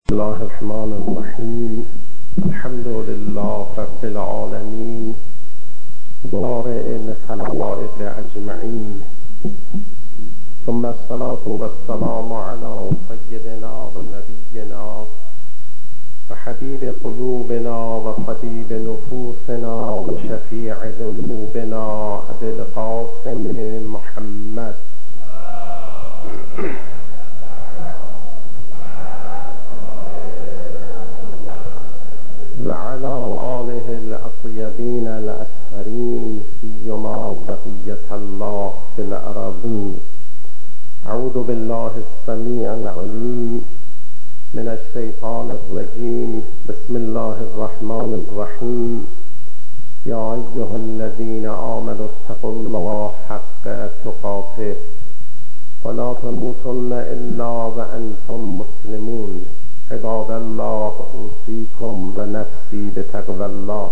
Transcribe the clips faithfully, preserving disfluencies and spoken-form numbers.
بسم الله الرحمن الرحیم. الحمد لله رب العالمین بارئ الخلائق اجمعین، ثم الصلاة والسلام علی سیدنا و نبینا و حبیب قلوبنا و طبیب نفوسنا و شفیع ذنوبنا ابی القاسم محمد وعلى آله الأطيبين الأطهرين سيما بقية الله في الأراضين. أعوذ بالله السميع العليم من الشيطان الرجيم. بسم الله الرحمن الرحيم. يا أيها الذين آمنوا اتقوا الله حق تقاته ولا تموتن إلا وأنتم مسلمون. عباد الله اوصیکم و نفسی بتقوی الله.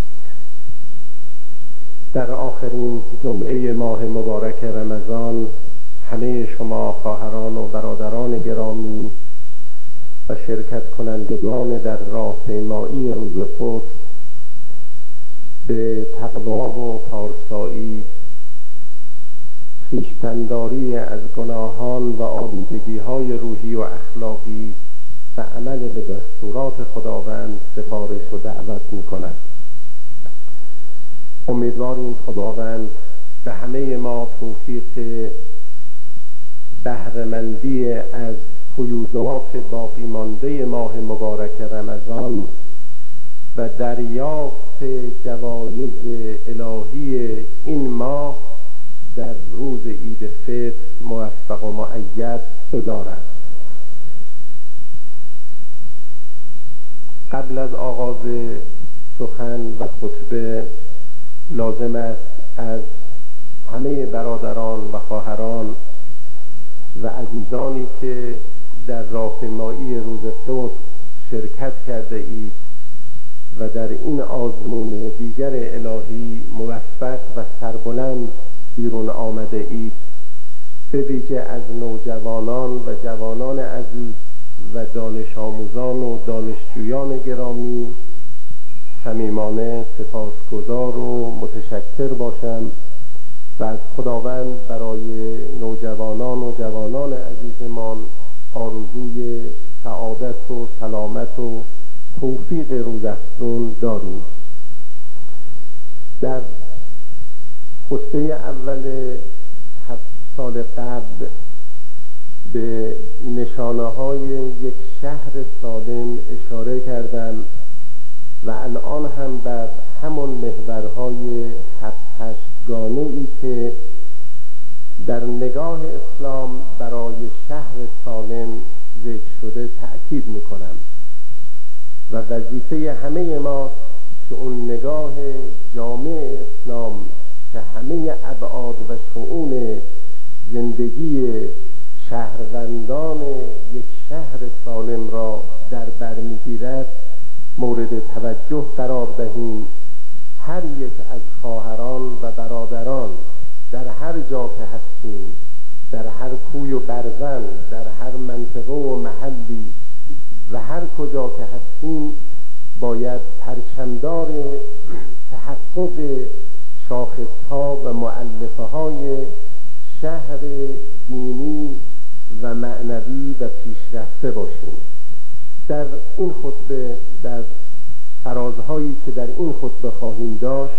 در آخرین جمعه ماه مبارک رمضان همه شما خواهران و برادران گرامی و شرکت کنندگان در راهپیمایی روز قدس به تقوا و پارسایی، خویشتن‌داری از گناهان و آلودگی‌های روحی و اخلاقی و عمل به دستورات خداوند سفارش و دعوت می‌کند. امیدواریم خداوند به همه ما توفیق بهره‌مندی از فیوضات باقی مانده ماه مبارک رمضان و دریافت جوایز الهی این ماه در روز عید فطر موفق و مؤید بدارد. قبل از آغاز سخن و خطبه لازم است از همه برادران و خواهران و عزیزانی که در راهپیمایی روز قدس شرکت کرده اید و در این آزمون دیگر الهی موفق و سربلند بیرون آمده اید، به ویژه از نوجوانان و جوانان عزیز و دانش آموزان و دانشجویان گرامی صمیمانه سپاسگزار و متشکر باشم و از خداوند برای نوجوانان و جوانان عزیزمان آرزوی سعادت و سلامت و توفیق روزافزون داریم. در خطبه اول هفت سال قبل به نشانه های یک شهر سالم اشاره کردم و الان هم بر همون محورهای هفت هشتگانه ای که در نگاه اسلام برای شهر سالم ذکر شده تأکید میکنم و وظیفه همه ما که اون نگاه جامع اسلام که همه ابعاد و شؤون زندگی شهروندان یک شهر سالم را در بر میگیرد مورد توجه قرار دهیم. هر یک از خواهران و برادران در هر جا که هستیم، در هر کوی و برزن، در هر منطقه و محلی و هر کجا که هستیم باید پرچمدار تحقق شاخصها و مؤلفه های شهر دینی و معنوی و پیشرفته باشیم. در این خطبه، در فرازهایی که در این خطبه خواهیم داشت،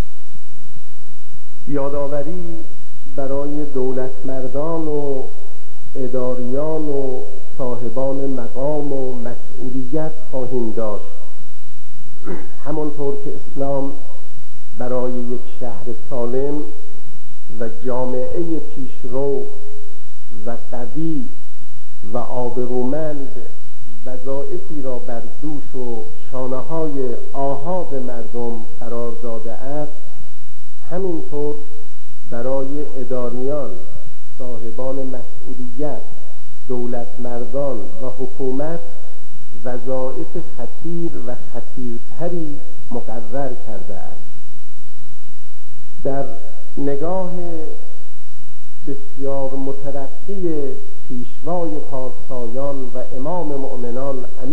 یادآوری برای دولتمردان و اداریان و صاحبان مقام و مسئولیت خواهیم داشت. همانطور که اسلام برای یک شهر سالم و جامعه پیشرو و قوی و آبرومند وظایفی را بر دوش و شانه‌های آحاد مردم قرار داده است، همینطور برای اداریان، صاحبان مسئولیت، دولتمردان و حکومت وظایف خطیر و خطیرتری مقرر کرده است. در نگاه بسیار مترقی پیشوای پارسایان و امام مؤمنان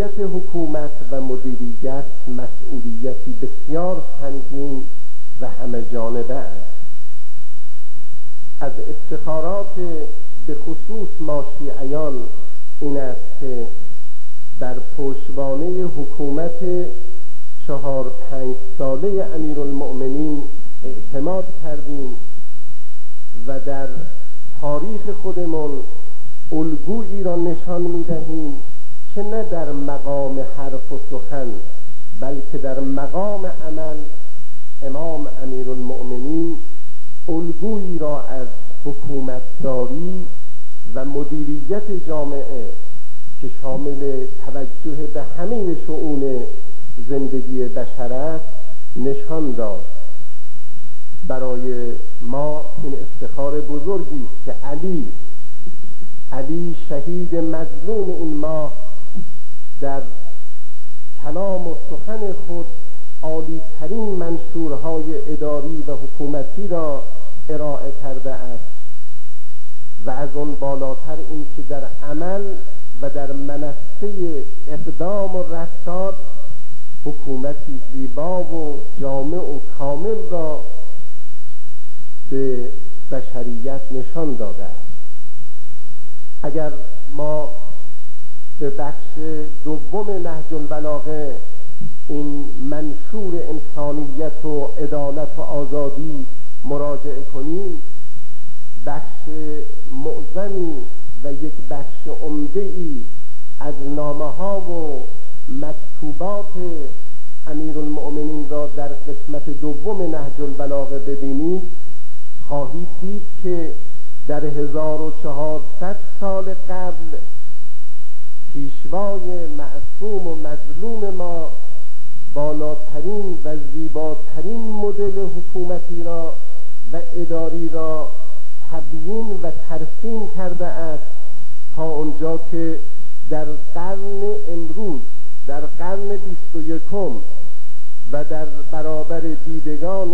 مسئولیت حکومت و مدیریت مسئولیتی بسیار سنگین و همه جانبه است. از افتخارات به خصوص ما شیعیان این است که در پشتوانه حکومت چهار پنج ساله امیرالمؤمنین اعتماد کردیم و در تاریخ خودمون الگویی را نشان می‌دهیم که نه در مقام حرف و سخن بلکه در مقام عمل امام امیرالمؤمنین الگویی را از حکومتداری و مدیریت جامعه که شامل توجه به همه شؤون زندگی بشر است نشان داد. برای ما این افتخار بزرگی است که علی علی شهید مظلوم این ماه در کلام و سخن خود عالی ترین منشورهای اداری و حکومتی را ارائه کرده است و از آن بالاتر این که در عمل و در منصه اقدام و رفتار حکومتی زیبا و جامع و کامل را به بشریت نشان داده است. اگر ما به بخش دوم نهج البلاغه این منشور انسانیت و عدالت و آزادی مراجعه کنیم، بخش معظمی و یک بخش عمده‌ای از نامه‌ها و مکتوبات امیرالمؤمنین را در قسمت دوم نهج البلاغه ببینید، خواهید دید که در هزار و چهارصد سال قبل پیشوای معصوم و مظلوم ما بالاترین و زیباترین مدل حکومتی را و اداری را تبیین و ترسیم کرده است تا اونجا که در قرن امروز، در قرن بیست و یکم و در برابر دیدگان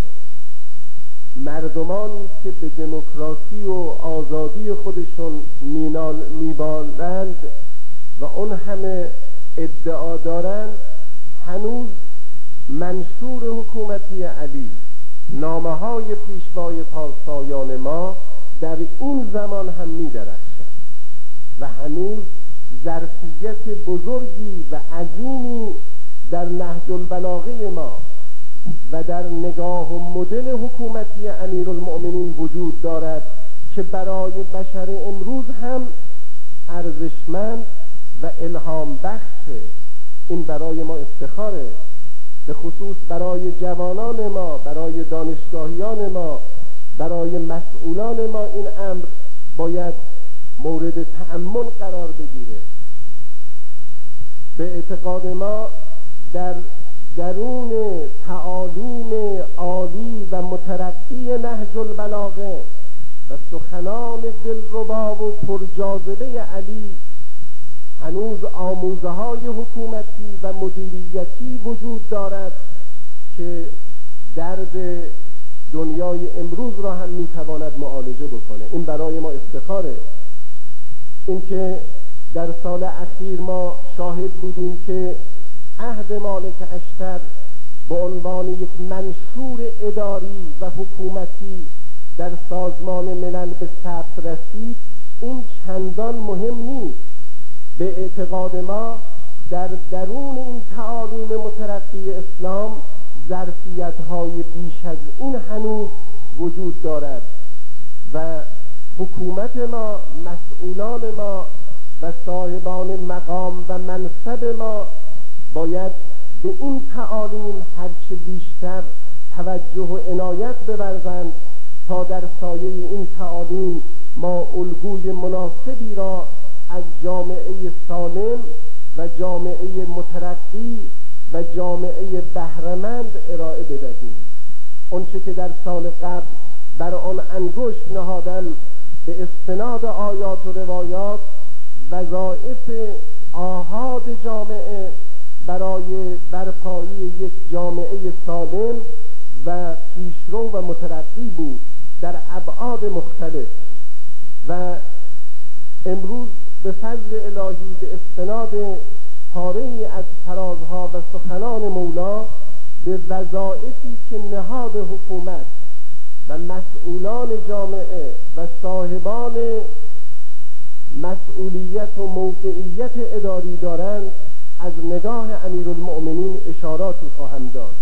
مردمانی که به دموکراسی و آزادی خودشون میبالند و اون همه ادعا دارند، هنوز منشور حکومتی علی، نامه های پیشوای پارسایان ما در این زمان هم می درخشد و هنوز ظرفیت بزرگی و عظیمی در نهج البلاغه ما و در نگاه و مدل حکومتی امیرالمؤمنین وجود دارد که برای بشر امروز هم ارزشمند و الهام بخشه. این برای ما افتخاره، به خصوص برای جوانان ما، برای دانشگاهیان ما، برای مسئولان ما این امر باید مورد تأمل قرار بگیره. به اعتقاد ما در درون تعالیم عالی و مترقی نهج البلاغه و سخنان دلربا و پرجاذبه علی هنوز آموزه های حکومتی و مدیریتی وجود دارد که درد دنیای امروز را هم میتواند معالجه بکنه. این برای ما افتخاره. این که در سال اخیر ما شاهد بودیم که عهد مالک اشتر به عنوان یک منشور اداری و حکومتی در سازمان ملل به ثبت رسید، این چندان مهم نیست. به اعتقاد ما در درون این تعالیم مترقی اسلام ظرفیت‌های بیش از این هنوز وجود دارد و حکومت ما، مسئولان ما و صاحبان مقام و منصب ما باید به این تعالیم هرچه بیشتر توجه و عنایت بورزند تا در سایه این تعالیم ما الگوی مناسبی را از جامعه سالم و جامعه مترقی و جامعه بهره‌مند ارائه بدهیم. آنچه که در سال قبل بر آن انگشت نهادم به استناد آیات و روایات وظایف آحاد جامعه برای برپایی یک جامعه سالم و پیشرو و مترقی بود در ابعاد مختلف و امروز به فضل الهی به استناد پاره‌ای از فرازها و سخنان مولا به وظایفی که نهاد حکومت و مسئولان جامعه و صاحبان مسئولیت و موقعیت اداری دارند از نگاه امیرالمؤمنین اشاراتی خواهم داشت.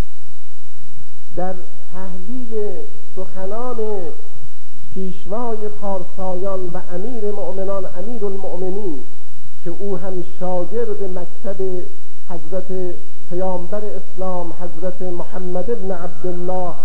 در تحلیل سخنان پیشوای پارسایان و امیر مؤمنان امیرالمؤمنین که او هم شاگرد مکتب حضرت پیامبر اسلام حضرت محمد ابن عبدالله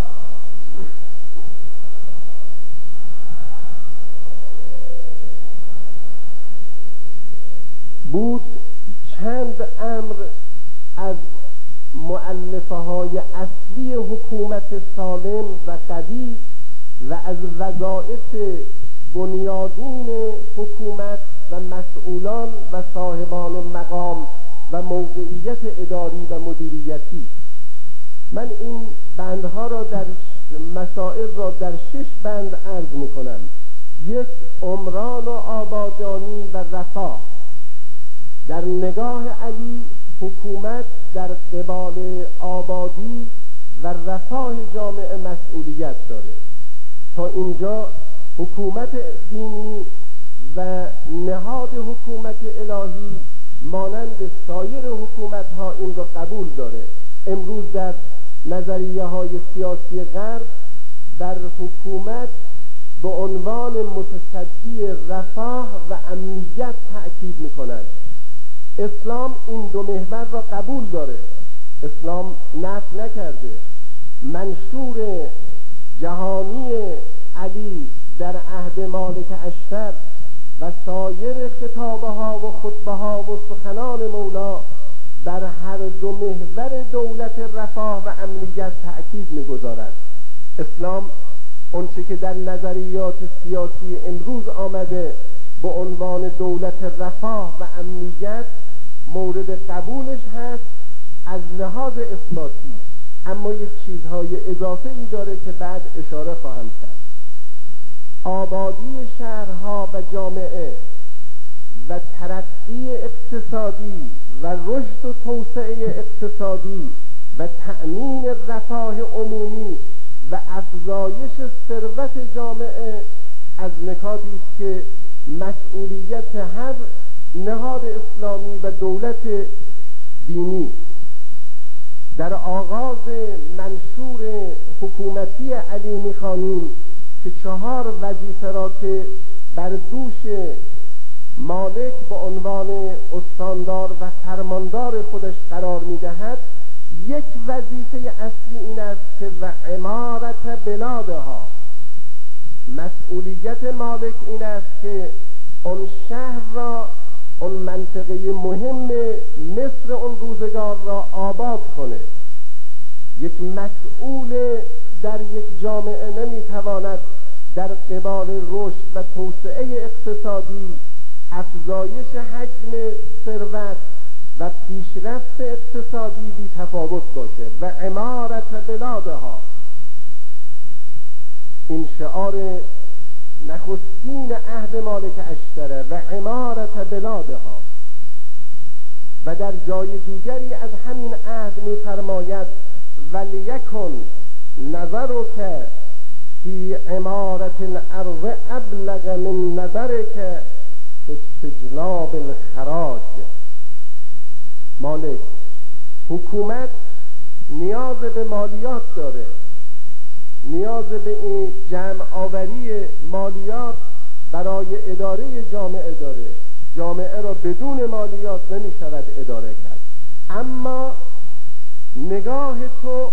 بود، چند امر از مؤلفه های اصلی حکومت سالم و قوی و از وظایف بنیادین حکومت و مسئولان و صاحبان مقام و موقعیت اداری و مدیریتی. من این بندها را در مسائل را در شش بند عرض می کنم. یک، عمران و آبادانی و رفاه. در نگاه علی حکومت در قبال آبادی و رفاه جامعه مسئولیت داره. تا اینجا حکومت دینی و نهاد حکومت الهی مانند سایر حکومت ها این را قبول داره. امروز در نظریه های سیاسی غرب در حکومت به عنوان متصدی رفاه و امنیت تأکید میکنند. اسلام این دو محور را قبول داره، اسلام نفی نکرده. منشور جهانی علی در عهد مالک اشتر و سایر خطابه ها و خطبه ها و سخنان مولا بر هر دو محور دولت رفاه و امنیت تأکید می‌گذارد. اسلام اونچه که در نظریات سیاسی امروز آمده به عنوان دولت رفاه و امنیت مورد قبولش هست از لحاظ اثباتی، اما یک چیزهای اضافه ای داره که بعد اشاره خواهم کرد. آبادی شهرها و جامعه و ترقی اقتصادی و رشد و توسعه اقتصادی و تأمین رفاه عمومی و افزایش ثروت جامعه از نکاتی است که مسئولیت هر نهاد اسلامی و دولت دینی. در آغاز منشور حکومتی علی می‌خوانیم که چهار وظیفه را که بر دوش مالک به عنوان استاندار و فرماندار خودش قرار می‌دهد. یک وظیفه اصلی این است که و عمارت بلادها، مسئولیت مالک این است که اون شهر را، اون منطقه مهم مصر اون روزگار را آباد کنه. یک مسئول در یک جامعه نمیتواند در قبال رشد و توسعه اقتصادی، افزایش حجم ثروت و پیشرفت اقتصادی بی تفاوت باشه. و عمارت بلادها، این شعار نخستین عهد مالک اشتره و عمارت بلادها. و در جای دیگری از همین عهد می‌فرماید ولیکن نظرک فی عمارت الارض ابلغ من نظرک فی استجلاب الخراج. مالک، حکومت نیاز به مالیات داره، نیاز به این جمع آوری مالیات برای اداره جامعه داره. جامعه را بدون مالیات نمی شود اداره کرد. اما نگاه تو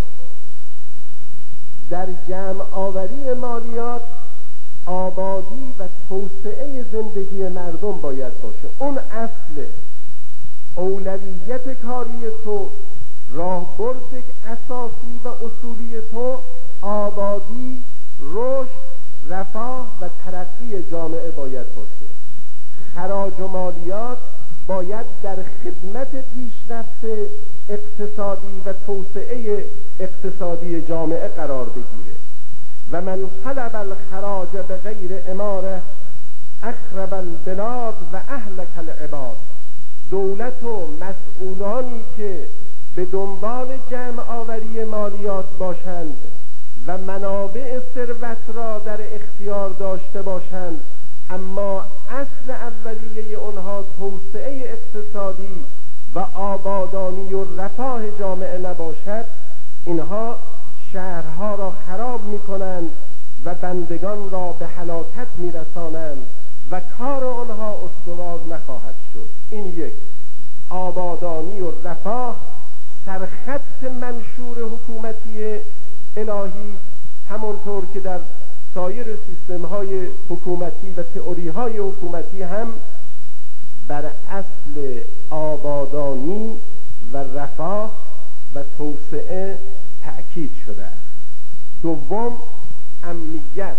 در جمع آوری مالیات آبادی و توسعه زندگی مردم باید باشه. اون اصل اولویت کاری تو، راهبرد اساسی و اصولی تو آبادی، رشد، رفاه و ترقی جامعه باید باشه. خراج و مالیات باید در خدمت پیشرفت اقتصادی و توسعه اقتصادی جامعه قرار بگیره. و من طلب الخراج بغیر اماره اخرب البلاد و اهلک العباد. دولت و مسئولانی که به دنبال جمع آوری مالیات باشند و منابع ثروت را در اختیار داشته باشند، اما اصل اولیه آنها توسعه اقتصادی و آبادانی و رفاه جامعه نباشد، اینها شهرها را خراب می‌کنند و بندگان را به هلاکت می‌رسانند و کار آنها استوار نخواهد شد. این یک. آبادانی و رفاه سرخط منشور حکومتی الهی، همانطور که در سایر سیستم‌های حکومتی و تئوری‌های حکومتی هم بر اصل آبادانی و رفاه و توسعه تأکید شده است. دوم، امنیت،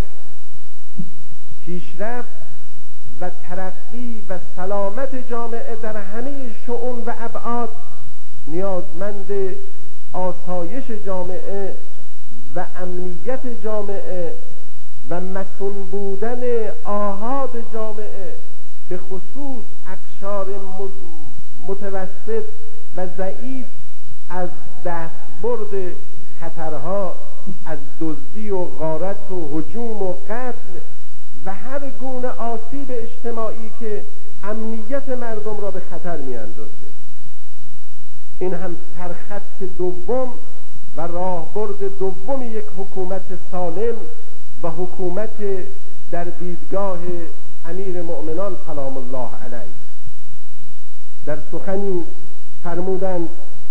پیشرفت و ترقی و سلامت جامعه در همه شؤون و ابعاد نیازمند آسایش جامعه و امنیت جامعه و مسون بودن آحاد جامعه، به خصوص اقشار متوسط و ضعیف، از دستبرد خطرها از دزدی و غارت و هجوم و قتل و هر گونه آسیب اجتماعی که امنیت مردم را به خطر می‌اندازه. این هم سرخط دوم و راهبرد دوم یک حکومت سالم و حکومت در دیدگاه امیر مؤمنان سلام الله علیه. در سخنی فرمودند: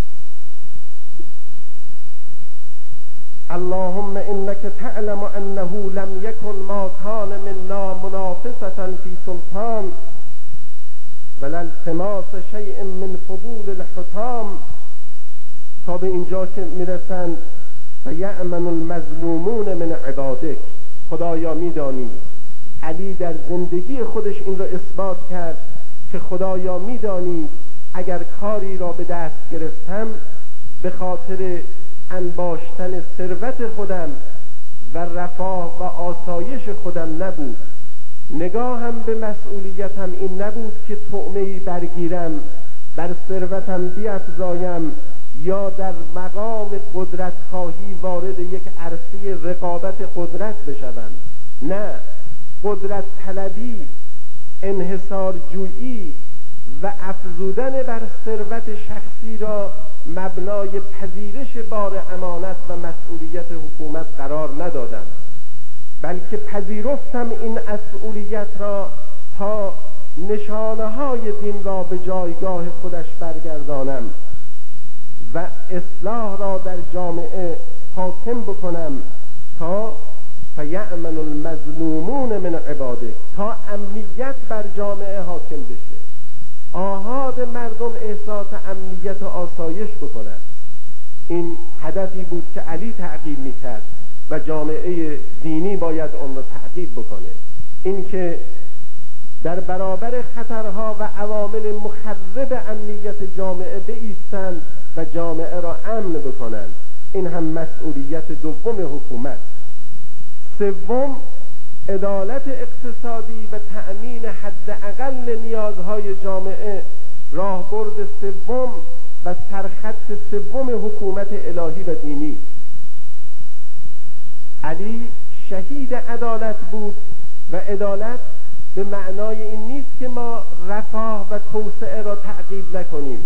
اللهم انك تعلم انه لم يكن ما كان منا منافسة في سلطان ولا التماس شيء من فضول الحطام، تا به اینجا که میرسند و یأمن المظلومون من عبادک. خدایا میدانی، علی در زندگی خودش این را اثبات کرد که خدایا میدانی اگر کاری را به دست گرفتم به خاطر انباشتن ثروت خودم و رفاه و آسایش خودم نبود، نگاهم به مسئولیتم این نبود که طعمه‌ای برگیرم، بر ثروتم بیفزایم یا در مقام قدرت خواهی وارد یک عرصه رقابت قدرت بشوم. نه، قدرت طلبی، انحصار جویی و افزودن بر ثروت شخصی را مبنای پذیرش بار امانت و مسئولیت حکومت قرار ندادم، بلکه پذیرفتم این مسئولیت را تا نشانه های دین را به جایگاه خودش برگردانم و اصلاح را در جامعه حاکم بکنم تا فیأمن المظلومون من عباده، تا امنیت بر جامعه حاکم بشه، آحاد مردم احساس امنیت و آسایش بکنند. این هدفی بود که علی تعقیب میکرد و جامعه دینی باید آن را تعقیب بکنه. این که در برابر خطرها و عوامل مخرب امنیت جامعه بایستند و جامعه را امن بکنند، این هم مسئولیت دوم حکومت. سوم، عدالت اقتصادی و تأمین حداقل نیازهای جامعه، راهبرد سوم و سرخط سوم حکومت الهی و دینی. علی شهید عدالت بود و عدالت به معنای این نیست که ما رفاه و توسعه را تعقیب نکنیم.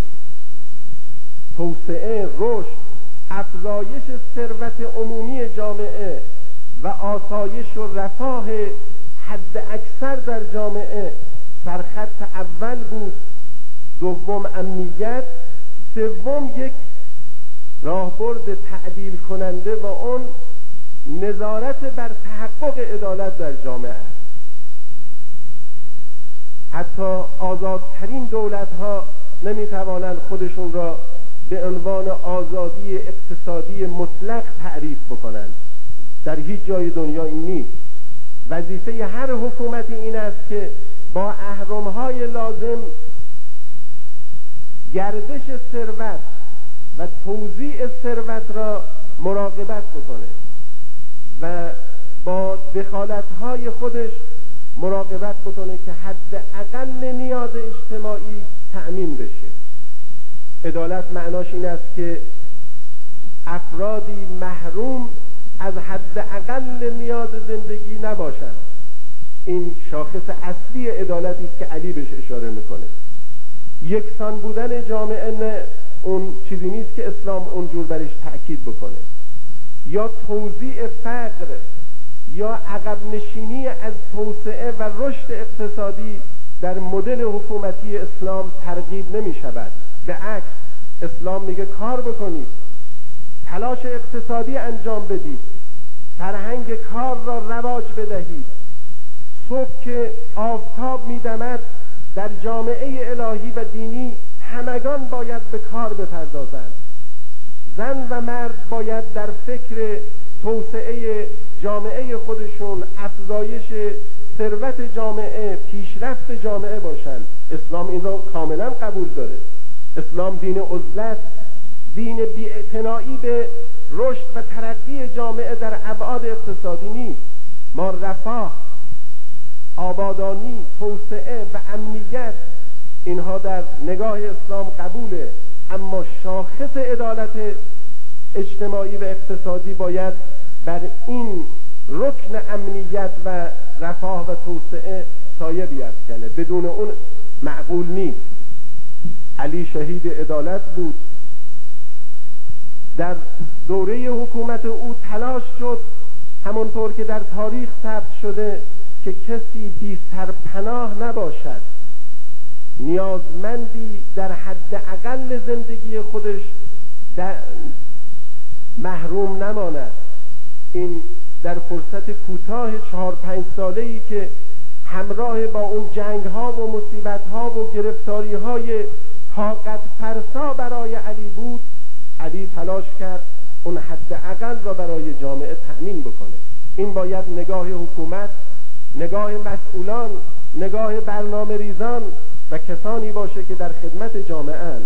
توسعه، رشد، افزایش ثروت عمومی جامعه و آسایش و رفاه حد اکثر در جامعه سرخط اول بود، دوم امنیت، سوم یک راهبرد تعدیل کننده و اون نظارت بر تحقق عدالت در جامعه است. حتی آزادترین دولت‌ها نمی‌توانند خودشون را به عنوان آزادی اقتصادی مطلق تعریف بکنند. در هیچ جای دنیا این نیست. وظیفه هر حکومتی این است که با اهرم‌های لازم گردش ثروت و توزیع ثروت را مراقبت بکنه و با دخالت‌های خودش مراقبت بکنه که حد اقل نیاز اجتماعی تأمین بشه. عدالت معناش این است که افرادی محروم از حداقل نیاز زندگی نباشند. این شاخص اصلی عدالتی است که علی بهش اشاره میکنه. یکسان بودن جامعه نه، اون چیزی نیست که اسلام اونجور برش تأکید بکنه. یا توزیع فقر یا عقب نشینی از توسعه و رشد اقتصادی در مدل حکومتی اسلام ترغیب نمی شود. به عکس اسلام میگه کار بکنید، تلاش اقتصادی انجام بدید، فرهنگ کار را رواج بدهید. صبح که آفتاب میدمد در جامعه الهی و دینی همگان باید به کار بپردازند. زن و مرد باید در فکر توسعه جامعه خودشون، افزایش ثروت جامعه، پیشرفت جامعه باشند. اسلام این را کاملا قبول داره. اسلام دین عزلت، دین بی‌اعتنایی به رشد و ترقی جامعه در ابعاد اقتصادی نیست. ما رفاه، آبادانی، توسعه و امنیت اینها در نگاه اسلام قبوله، اما شاخص عدالت اجتماعی و اقتصادی باید بر این رکن امنیت و رفاه و توسعه سایه بیفکنه. بدون اون معقول نیست. علی شهید عدالت بود. در دوره حکومت او تلاش شد، همونطور که در تاریخ ثبت شده، که کسی بی سرپناه نباشد، نیازمندی در حد اقل زندگی خودش محروم نماند. این در فرصت کوتاه چهار پنج ساله‌ای که همراه با اون جنگ ها و مصیبت ها و گرفتاری های طاقت فرسا برای علی بود، علی تلاش کرد اون حد اقل را برای جامعه تأمین بکنه. این باید نگاه حکومت، نگاه مسئولان، نگاه برنامه ریزان و کسانی باشه که در خدمت جامعه اند.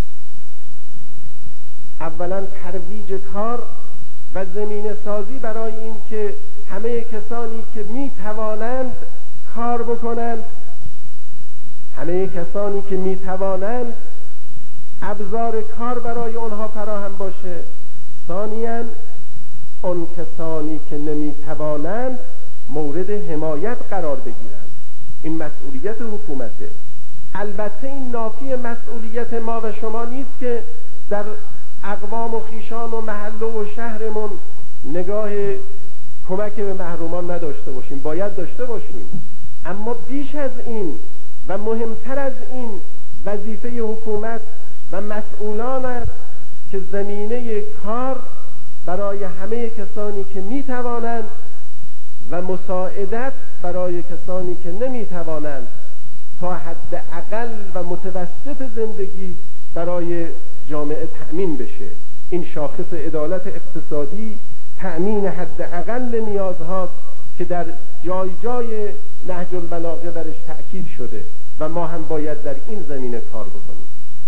اولا ترویج کار و زمینه سازی برای این که همه کسانی که می توانند کار بکنند، همه کسانی که می توانند ابزار کار برای آنها فراهم باشه. ثانیاً آن کسانی که نمی توانند مورد حمایت قرار بگیرند. این مسئولیت حکومته. البته این نافی مسئولیت ما و شما نیست که در اقوام و خیشان و محله و شهرمون نگاه کمک به محرومان نداشته باشیم. باید داشته باشیم، اما بیش از این و مهمتر از این وظیفه حکومت و مسئولان است که زمینه کار برای همه کسانی که می توانند و مساعدت برای کسانی که نمی توانند تا حد اقل و متوسط زندگی برای جامعه تأمین بشه. این شاخص عدالت اقتصادی تأمین حد اقل نیازهاست که در جای جای نهج البلاغه برش تأکید شده و ما هم باید در این زمینه کار بکنیم.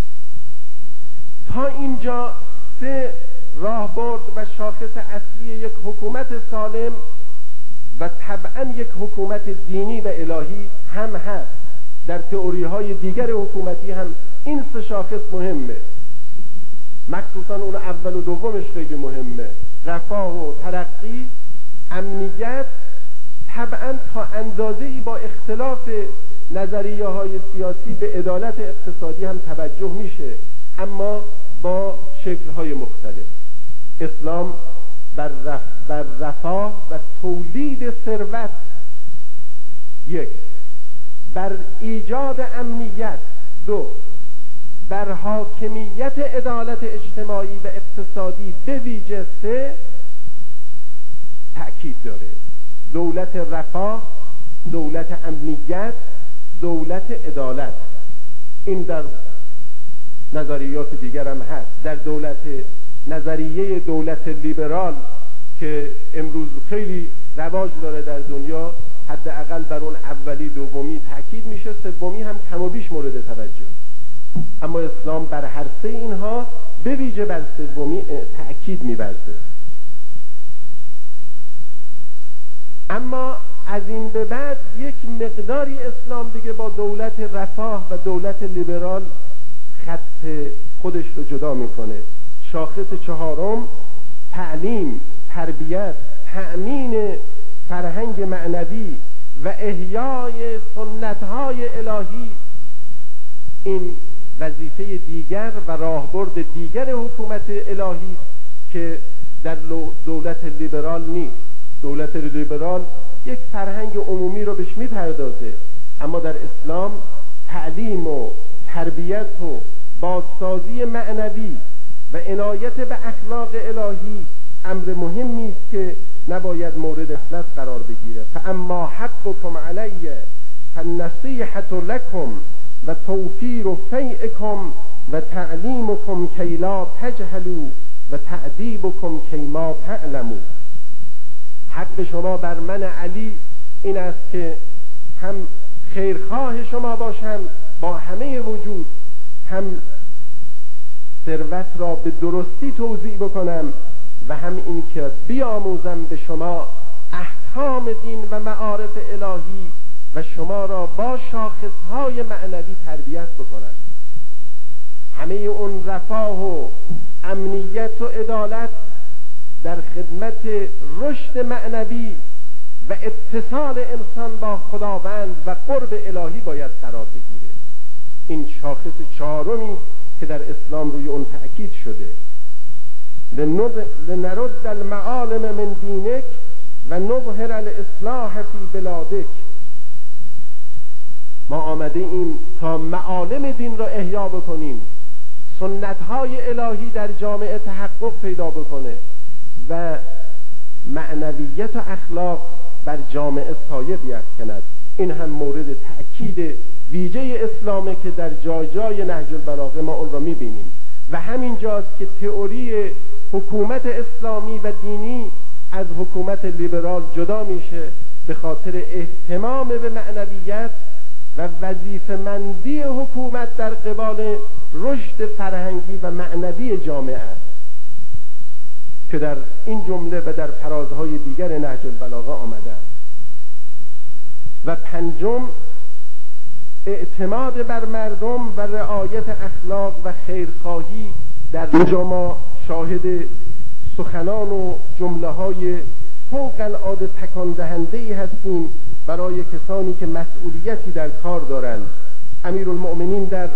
تا اینجا سه راهبرد و شاخص اصلی یک حکومت سالم و طبعا یک حکومت دینی و الهی هم هست. در تئوری های دیگر حکومتی هم این سه شاخص مهمه، مخصوصا اون اول و دومش خیلی مهمه. رفاه و ترقی، امنیت، طبعا تا اندازه‌ای با اختلاف نظریه های سیاسی به عدالت اقتصادی هم توجه میشه، اما با شکل های مختلف. اسلام بر, رف... بر رفاه و تولید ثروت یک، بر ایجاد امنیت دو، بر حاکمیت عدالت اجتماعی و اقتصادی به ویژه سه تأکید داره. دولت رفاه، دولت امنیت، دولت عدالت. این در نظریات دیگر هم هست. در دولت نظریه دولت لیبرال که امروز خیلی رواج داره در دنیا، حداقل بر اون اولی دومی تاکید میشه، سومی هم کم و بیش مورد توجه. اما اسلام بر هر سه اینها به ویژه بر سومی تاکید می‌ورزه. اما از این به بعد یک مقداری اسلام دیگه با دولت رفاه و دولت لیبرال خط خودش رو جدا میکنه. شاخص چهارم تعلیم، تربیت، تأمین فرهنگ معنوی و احیای سنت‌های الهی، این وظیفه دیگر و راهبرد دیگر حکومت الهی است که در دولت لیبرال نیست. دولت لیبرال یک فرهنگ عمومی رو بهش میپردازه، اما در اسلام تعلیم و تربیت و بازسازی معنوی و عنایت به اخلاق الهی امر مهمی است که نباید مورد غفلت قرار بگیره. فاما حقكم علی فالنصیحة لکم و توفیر فیعکم و تعلیمکم کی لا تجهلوا و تعدیبکم کی ما تعلموا. حق شما بر من علی این است که هم خیرخواه شما باشم با همه وجود، هم ثروت را به درستی توزیع بکنم و هم این که بیاموزم به شما احکام دین و معارف الهی و شما را با شاخصهای معنوی تربیت بکنم. همه اون رفاه و امنیت و عدالت در خدمت رشد معنوی و اتصال انسان با خداوند و قرب الهی باید قرار بگیره. این شاخص چهارمی که در اسلام روی اون تأکید شده. لنرد المعالم من دینک و نظهر الاصلاح فی بلادک. ما آمده ایم تا معالم دین را احیا بکنیم، سنت‌های الهی در جامعه تحقق پیدا بکنه و معنویت و اخلاق بر جامعه سایه بیفکند. این هم مورد تأکید ویژه اسلامه که در جای جای نهج البلاغه ما اون را می‌بینیم و همین جاست که تئوری حکومت اسلامی و دینی از حکومت لیبرال جدا میشه به خاطر اهتمام به معنویت و وظیفه‌مندی حکومت در قبال رشد فرهنگی و معنوی جامعه است که در این جمله و در فرازهای دیگر نهج البلاغه آمده است. و پنجم اعتماد بر مردم و رعایت اخلاق و خیرخواهی. در اینجا ما شاهد سخنان و جمله های فوق العاده تکان دهنده ای هستیم برای کسانی که مسئولیتی در کار دارند. امیرالمؤمنین در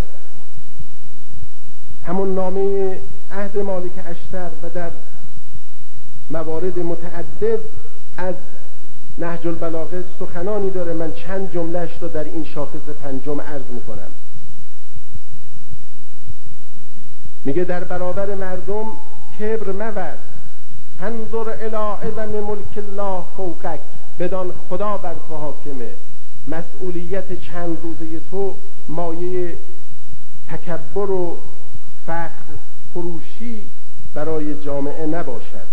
همون نامه عهد مالک اشتر و در موارد متعدد از نهج البلاغه سخنانی داره. من چند جملهش رو در این شاخص پنجم عرض میکنم. میگه در برابر مردم کبر مورد، انظر الی عظم ملک الله فوقک، بدان خدا بر تو حاکمه. مسئولیت چند روزه تو مایه تکبر و فخر فروشی برای جامعه نباشد.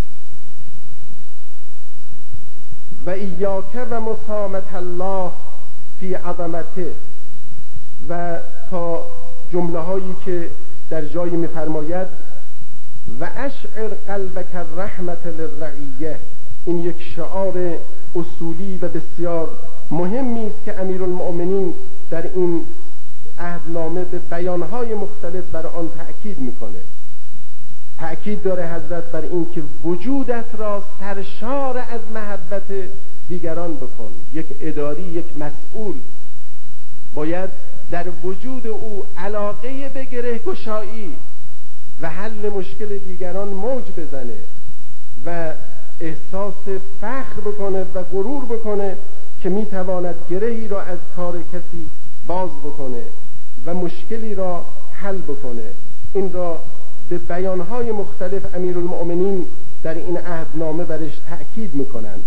و ایاک و مسامت الله فی عظمته. و تا جمله هایی که در جایی میفرماید و اشعر قلبک الرحمت للرعیه. این یک شعار اصولی و بسیار مهمی است که امیرالمؤمنین در این عهدنامه به بیانهای مختلف بر آن تأکید میکنه. تأکید داره حضرت بر این که وجودت را سرشار از محبت دیگران بکن. یک اداری، یک مسئول باید در وجود او علاقه به گره گشایی و حل مشکل دیگران موج بزنه و احساس فخر بکنه و غرور بکنه که میتواند گرهی را از کار کسی باز بکنه و مشکلی را حل بکنه. این را به بیانهای مختلف امیرالمؤمنین در این عهدنامه برش تأکید میکنند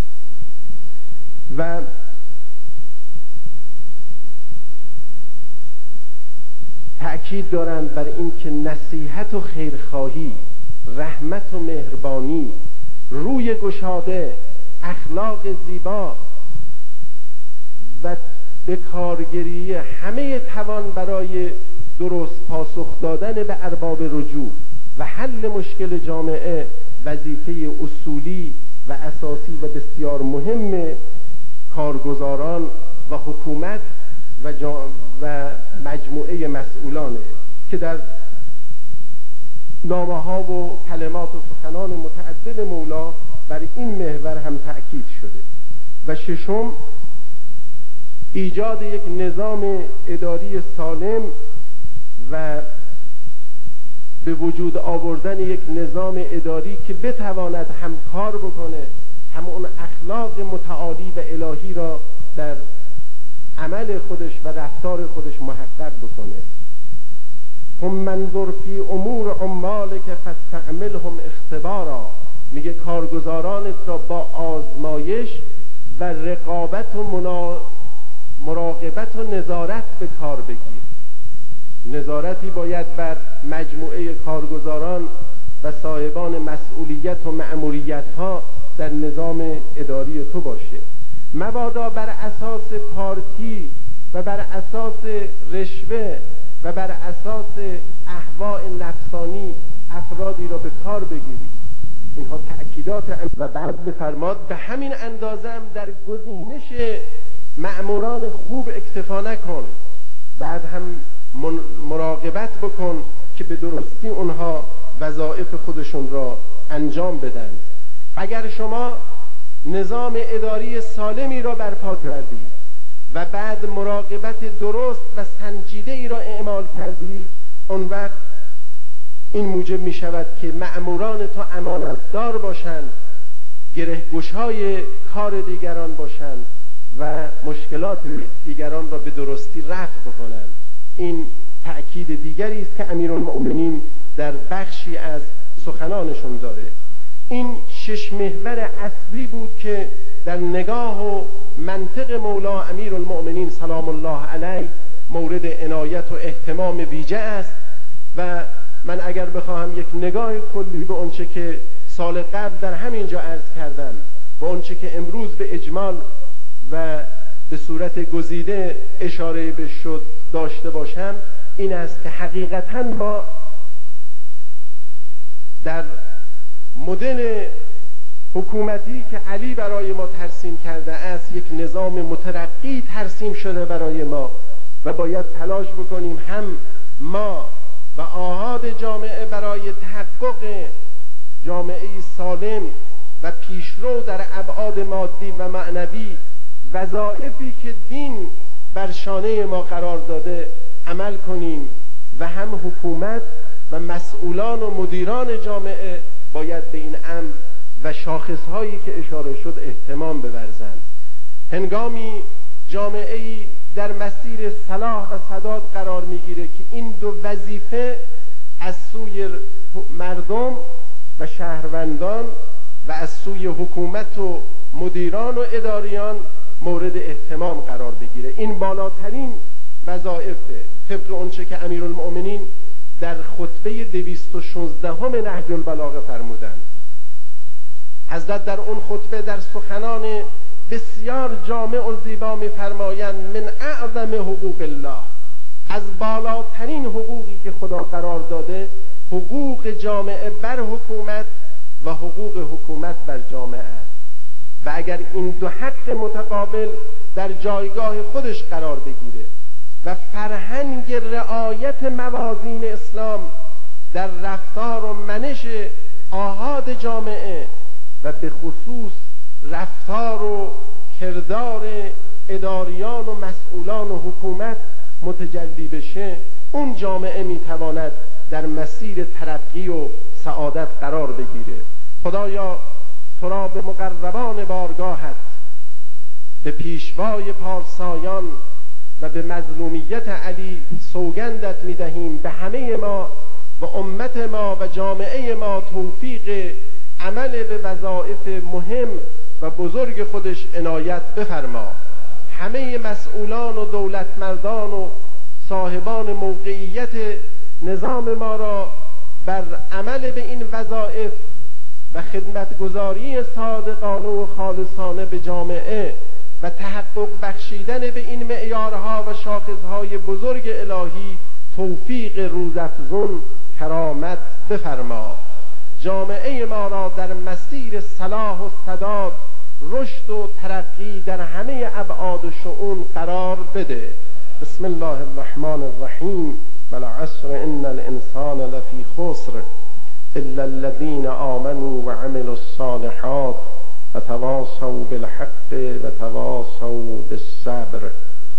و تأکید دارند بر این که نصیحت و خیرخواهی، رحمت و مهربانی، روی گشاده، اخلاق زیبا و به کارگیری همه توان برای درست پاسخ دادن به ارباب رجوع و حل مشکل جامعه وظیفه اصولی و اساسی و بسیار مهم کارگزاران و حکومت و, و مجموعه مسئولانه که در نامه ها و کلمات و سخنان متعدد مولا بر این محور هم تأکید شده. و ششم، ایجاد یک نظام اداری سالم و به وجود آوردن یک نظام اداری که بتواند هم کار بکنه، هم اون اخلاق متعالی و الهی را در عمل خودش و رفتار خودش محقق بکنه. ثم منظر فی امور عمالک فاستعملهم اختبارا، میگه کارگزارانت را با آزمایش و رقابت و منا... مراقبت و نظارت به کار بگیر. نظارتی باید بر مجموعه کارگزاران و صاحبان مسئولیت و مأموریت ها در نظام اداری تو باشه. مبادا بر اساس پارتی و بر اساس رشوه و بر اساس اهواء نفسانی افرادی را به کار بگیری. اینها تأکیدات. و بعد بفرماد به همین اندازه هم در گزینش مأموران خوب اکتفا نکن، بعد هم مراقبت بکن که به درستی اونها وظایف خودشون را انجام بدن. اگر شما نظام اداری سالمی را برپا کردی و بعد مراقبت درست و سنجیده ای را اعمال کردی، اون وقت این موجب می شود که مأموران تو امانتدار باشند، گرهگشای کار دیگران باشند و مشکلات دیگران را به درستی رفع بکنند. این تأکید دیگری است که امیرالمؤمنین در بخشی از سخنانشون داره. این شش محور اصلی بود که در نگاه و منطق مولا امیرالمؤمنین سلام الله علیه مورد عنایت و اهتمام ویژه است. و من اگر بخواهم یک نگاه کلی به اونچه که سال قبل در همینجا عرض کردم و اونچه که امروز به اجمال و به صورت گزیده اشاره به شد داشته باشم، این است که حقیقتاً ما در مدل حکومتی که علی برای ما ترسیم کرده است یک نظام مترقی ترسیم شده برای ما و باید تلاش بکنیم هم ما و آحاد جامعه برای تحقق جامعه سالم و پیشرو در ابعاد مادی و معنوی وظایفی که دین بر شانه ما قرار داده عمل کنیم و هم حکومت و مسئولان و مدیران جامعه باید به این امر و شاخصهایی که اشاره شد اهتمام بورزند. هنگامی جامعه‌ای در مسیر صلاح و سداد قرار میگیره که این دو وظیفه از سوی مردم و شهروندان و از سوی حکومت و مدیران و اداریان مورد اهتمام قرار بگیره. این بالاترین وظایفه طبق اونچه که امیرالمؤمنین در خطبه دویست و شانزده هم نهج البلاغه فرمودند. حضرت در اون خطبه در سخنان بسیار جامع و زیبا می‌فرمایند من اعظم حقوق الله، از بالاترین حقوقی که خدا قرار داده حقوق جامعه بر حکومت و حقوق حکومت بر جامعه است. و اگر این دو حق متقابل در جایگاه خودش قرار بگیره و فرهنگ رعایت موازین اسلام در رفتار و منش آحاد جامعه و به خصوص رفتار و کردار اداریان و مسئولان و حکومت متجلی بشه، اون جامعه میتواند در مسیر ترقی و سعادت قرار بگیره. خدایا تو را به مقربان بارگاهت، به پیشوای پارسایان و به مظلومیت علی سوگندت میدهیم به همه ما و امت ما و جامعه ما توفیق عمل به وظایف مهم و بزرگ خودش عنایت بفرما. همه مسئولان و دولتمردان و صاحبان موقعیت نظام ما را بر عمل به این وظایف و خدمتگزاری صادقانه و خالصانه به جامعه و تحقق بخشیدن به این معیارها و شاخصهای بزرگ الهی توفیق روزافزون کرامت بفرما. جامعه ما را در مسیر صلاح و سداد، رشد و ترقی در همه ابعاد و شؤون قرار بده. بسم الله الرحمن الرحیم. والعصر ان الانسان لفی خسر إلا الذين آمنوا وعملوا الصالحات وتواصوا بالحق وتواصوا بالصبر.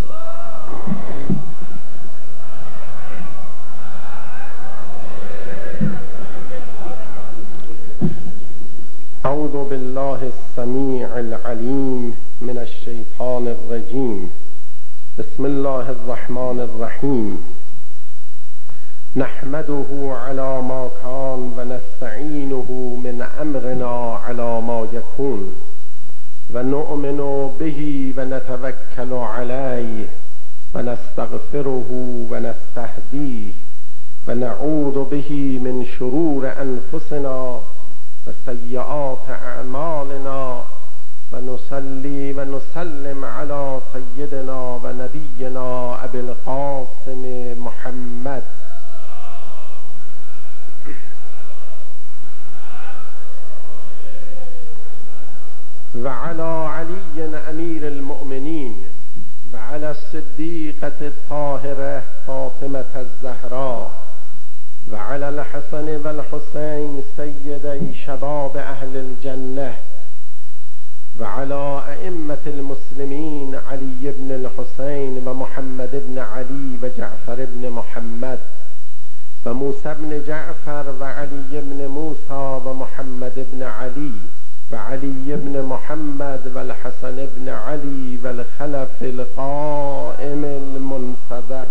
أعوذ بالله السميع العليم من الشيطان الرجيم. بسم الله الرحمن الرحيم. نحمده على ما كان ونستعينه من أمرنا على ما يكون ونؤمن به ونتوكل عليه ونستغفره ونستهديه ونعوذ به من شرور أنفسنا وسيئات أعمالنا ونصلي ونسلم على سيدنا ونبينا أبي القاسم محمد وعلى علي أمير المؤمنين وعلى الصديقة الطاهرة فاطمة الزهراء وعلى الحسن والحسين سيدي شباب أهل الجنة وعلى أئمة المسلمين علي بن الحسين ومحمد بن علي وجعفر بن محمد وموسى بن جعفر وعلي بن موسى ومحمد بن علي وعلي بن محمد والحسن بن علي والخلف القائم المنتظر.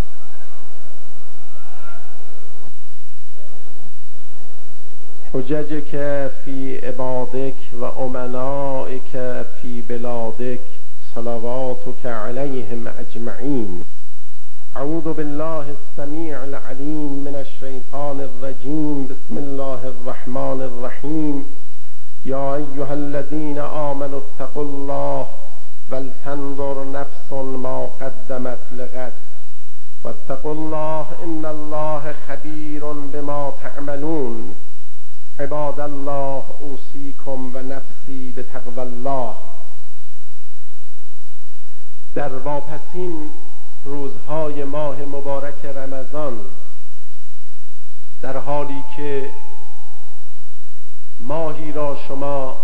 حججك في عبادك وأمنائك في بلادك صلواتك عليهم أجمعين. أعوذ بالله السميع العليم من الشيطان الرجيم. بسم الله الرحمن الرحيم. يا أيها الذين آمنوا اتقوا الله ولتنظر نفس ما قدمت لغد واتقوا الله إن الله خبير بما تعملون. عباد الله اوصیکم و نفسی بتقوی الله. در واپسین روزهای ماه مبارک رمضان، در حالی که ماهی را شما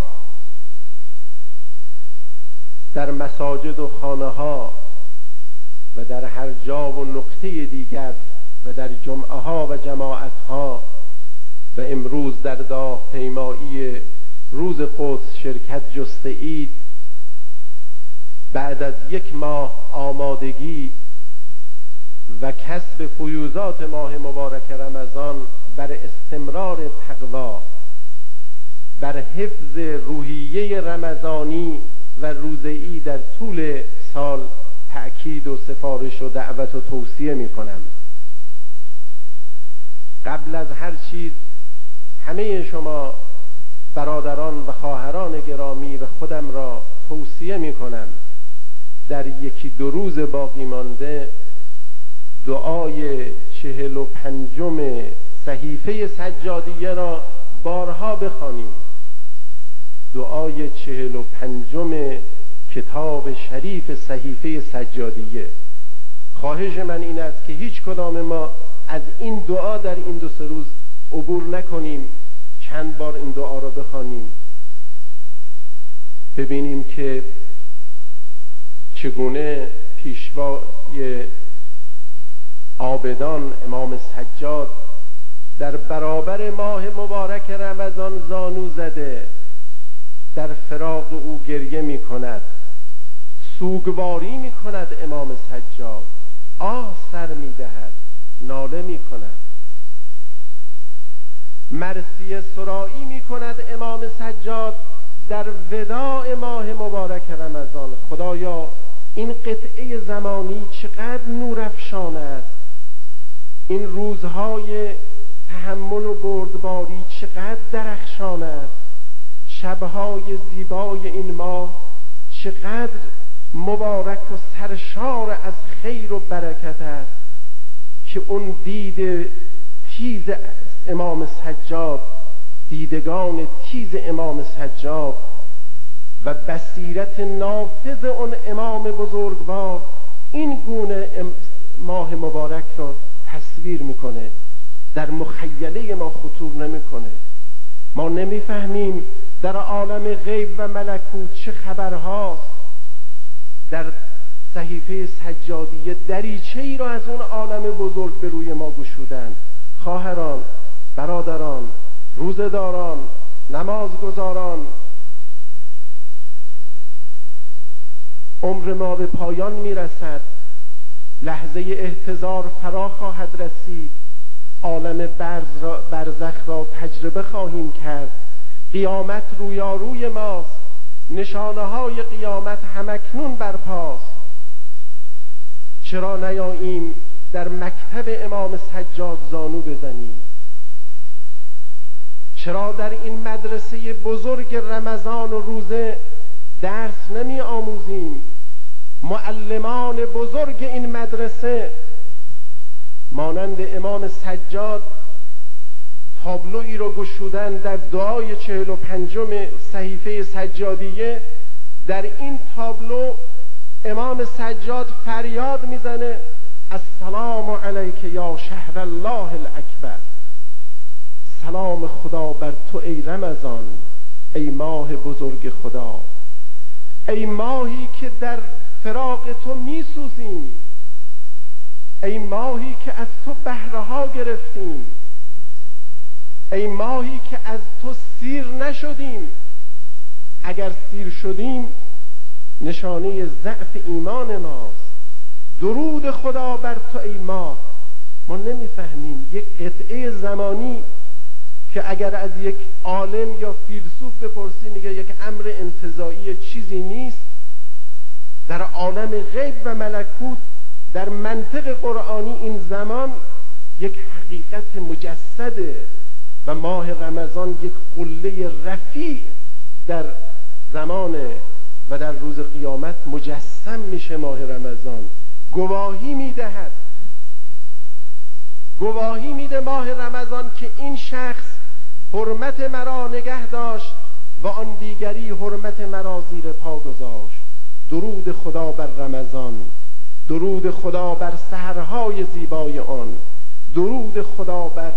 در مساجد و خانه ها و در هر جا و نقطه دیگر و در جمعه ها و جماعت ها و امروز در داه پیمایی روز قدس شرکت جسته اید، بعد از یک ماه آمادگی و کسب فیوزات ماه مبارک رمضان بر استمرار تقوا، بر حفظ روحیه رمضانی و روزه‌ای در طول سال تأکید و سفارش و دعوت و توصیه می کنم. قبل از هر چیز همه شما برادران و خواهران گرامی و خودم را توصیه می کنم در یکی دو روز باقی مانده دعای چهل و پنجم صحیفه سجادیه را بارها بخوانیم. دعای چهل و پنجم کتاب شریف صحیفه سجادیه. خواهش من این است که هیچ کدام ما از این دعا در این دو سه روز عبور نکنیم، چند بار این دعا را بخوانیم، ببینیم که چگونه پیشوای عابدان امام سجاد در برابر ماه مبارک رمضان زانو زده، در فراق او گریه می کند، سوگواری می کند. امام سجاد آه سر می دهد، ناله می کند، مرثیه سرایی می کند. امام سجاد در وداع ماه مبارک رمضان: خدایا این قطعه زمانی چقدر نورافشان است، این روزهای تحمل و بردباری چقدر درخشان است، شبهای زیبای این ماه چقدر مبارک و سرشار از خیر و برکت است که اون دید تیز امام سجاد، دیدگان تیز امام سجاد و بصیرت نافذ اون امام بزرگوار این گونه ماه مبارک را تصویر میکنه. در مخیله ما خطور نمیکنه. ما نمیفهمیم در عالم غیب و ملکوت چه خبرهاست. در صحیفه سجادیه دریچه ای را از اون عالم بزرگ به روی ما گشودند. خواهران، برادران، روزداران، نمازگزاران، عمر ما به پایان میرسد. لحظه احتضار فرا خواهد رسید. عالم برز را برزخ را تجربه خواهیم کرد. قیامت رویاروی ماست. نشانه های قیامت همکنون برپاست. چرا نیاییم در مکتب امام سجاد زانو بزنیم؟ چرا در این مدرسه بزرگ رمضان و روزه درس نمی آموزیم؟ معلمان بزرگ این مدرسه مانند امام سجاد تابلویی رو گشودن در دعای چهل و پنجم صحیفه سجادیه. در این تابلو امام سجاد فریاد میزنه السلام علیک یا شهر الله الاکبر. سلام خدا بر تو ای رمضان، ای ماه بزرگ خدا، ای ماهی که در فراق تو میسوزیم، ای ماهی که از تو بهره ها گرفتیم، ای ماهی که از تو سیر نشدیم. اگر سیر شدیم نشانه ضعف ایمان ماست. درود خدا بر تو ای ماه. ما نمیفهمیم یک قطعه زمانی که اگر از یک عالم یا فیلسوف بپرسی میگه یک امر انتزاعی، چیزی نیست. در عالم غیب و ملکوت در منطق قرآنی این زمان یک حقیقت مجسده و ماه رمضان یک قله رفیع در زمان و در روز قیامت مجسم میشه. ماه رمضان گواهی میدهد، گواهی میده ماه رمضان که این شخص حرمت مرا نگه داشت و آن دیگری حرمت مرا زیر پا گذاشت. درود خدا بر رمضان، درود خدا بر سحرهای زیبای آن، درود خدا بر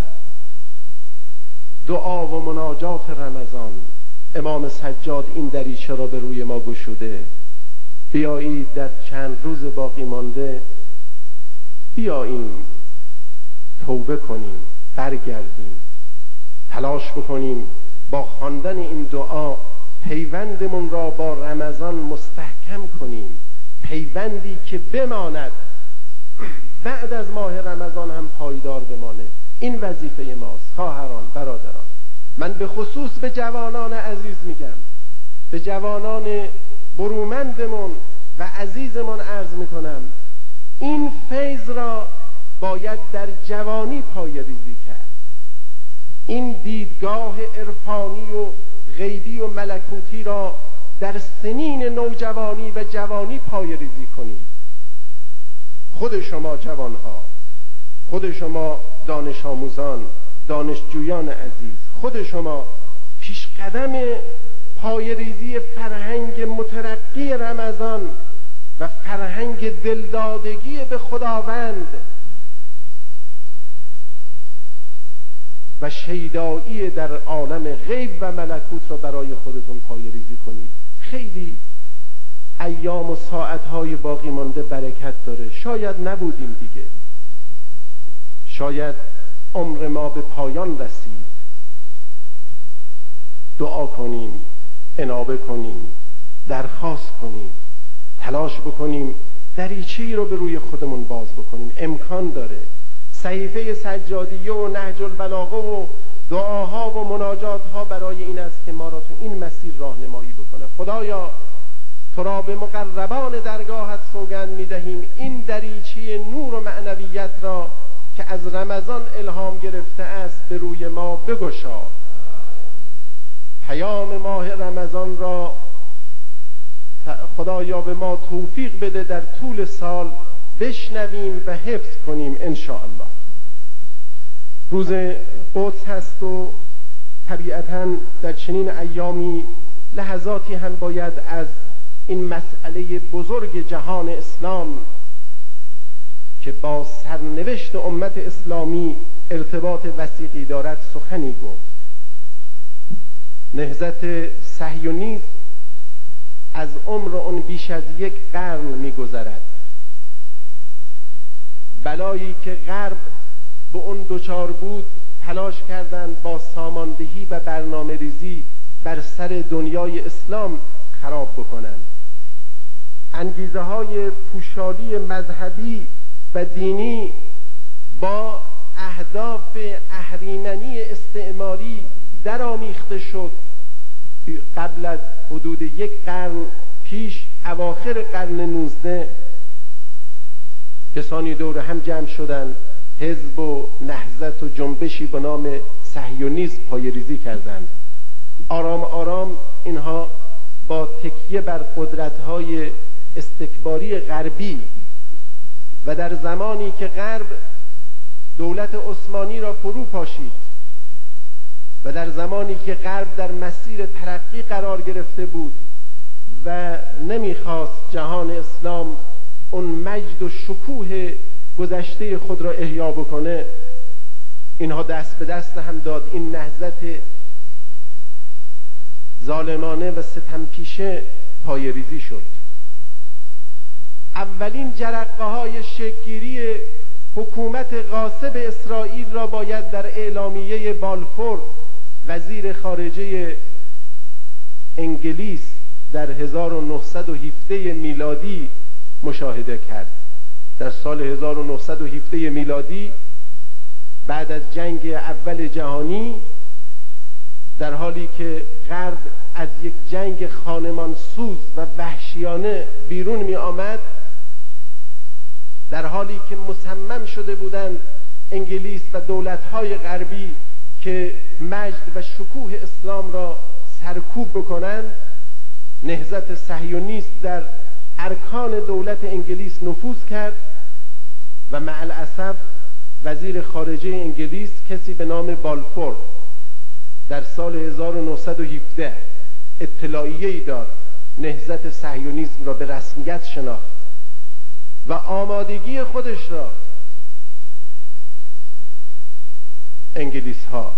دعا و مناجات رمضان. امام سجاد این دریچه را به روی ما گشوده. بیایید در چند روز باقی مانده بیاییم توبه کنیم، برگردیم، تلاش بکنیم با خواندن این دعا پیوندمون را با رمضان مستحکم کنیم، پیوندی که بماند بعد از ماه رمضان هم پایدار بمانه. این وظیفه ماست. خواهران، برادران، من به خصوص به جوانان عزیز میگم، به جوانان برومندمون و عزیزمون عرض میکنم این فیض را باید در جوانی پایه ریزی کرد. این دیدگاه عرفانی و غیبی و ملکوتی را در سنین نوجوانی و جوانی پایه ریزی کنید. خود شما جوانها، خود شما دانش آموزان، دانشجویان عزیز، خود شما پیش قدم پایه ریزی فرهنگ مترقی رمضان و فرهنگ دلدادگی به خداوند و شیدایی در عالم غیب و ملکوت را برای خودتون پایه ریزی کنید. خیلی ایام و ساعتهای باقی مانده برکت داره. شاید نبودیم دیگه، شاید عمر ما به پایان رسید. دعا کنیم، انابه کنیم، درخواست کنیم، تلاش بکنیم دریچه‌ای رو به روی خودمون باز بکنیم. امکان داره. صحیفه سجادیه و نهج البلاغه و دعاها و مناجاتها برای این است که ما را تو این مسیر راهنمایی بکنه. خدایا تو را به مقربان درگاهت سوگند می‌دهیم این دریچه نور و معنویت را که از رمضان الهام گرفته است به روی ما بگشا. پیام ماه رمضان را خدایا به ما توفیق بده در طول سال بشنویم و حفظ کنیم ان شاء الله. روز قدس هست و طبیعتاً در چنین ایامی لحظاتی هم باید از این مسئله بزرگ جهان اسلام که با سرنوشت امت اسلامی ارتباط وثیقی دارد سخنی گفت. نهضت صهیونیسم از عمر آن بیش از یک قرن می‌گذرد. بلایی که غرب به اون دچار بود تلاش کردند با ساماندهی و برنامه ریزی بر سر دنیای اسلام خراب بکنند. انگیزه های پوشالی مذهبی و دینی با اهداف اهریمنی استعماری درآمیخته شد. قبل از حدود یک قرن پیش، اواخر قرن نوزده، کسانی دور هم جمع شدند، حزب و نهضت و جنبشی به نام صهیونیسم پایه‌ریزی کردند. آرام آرام اینها با تکیه بر قدرت‌های استکباری غربی و در زمانی که غرب دولت عثمانی را فرو پاشید و در زمانی که غرب در مسیر ترقی قرار گرفته بود و نمیخواست جهان اسلام اون مجد و شکوه گذشته خود را احیا بکنه، اینها دست به دست هم داد. این نهضت ظالمانه و ستمپیشه پایه‌ریزی شد. اولین جرقه های شکل‌گیری حکومت غاصب اسرائیل را باید در اعلامیه بالفور وزیر خارجه انگلیس در هزار و نهصد و هفده میلادی مشاهده کرد. در سال هزار و نهصد و هفده میلادی، بعد از جنگ اول جهانی، در حالی که غرب از یک جنگ خانمانسوز و وحشیانه بیرون می آمد، در حالی که مصمم شده بودند انگلیس و دولت‌های غربی که مجد و شکوه اسلام را سرکوب بکنند، نهضت صهیونیسم در ارکان دولت انگلیس نفوذ کرد و مع الاسف وزیر خارجه انگلیس، کسی به نام بالفور، در سال هزار و نهصد و هفده اطلاعیه‌ای داد، نهضت صهیونیسم را به رسمیت شناخت و آمادگی خودش را انگلیس ها،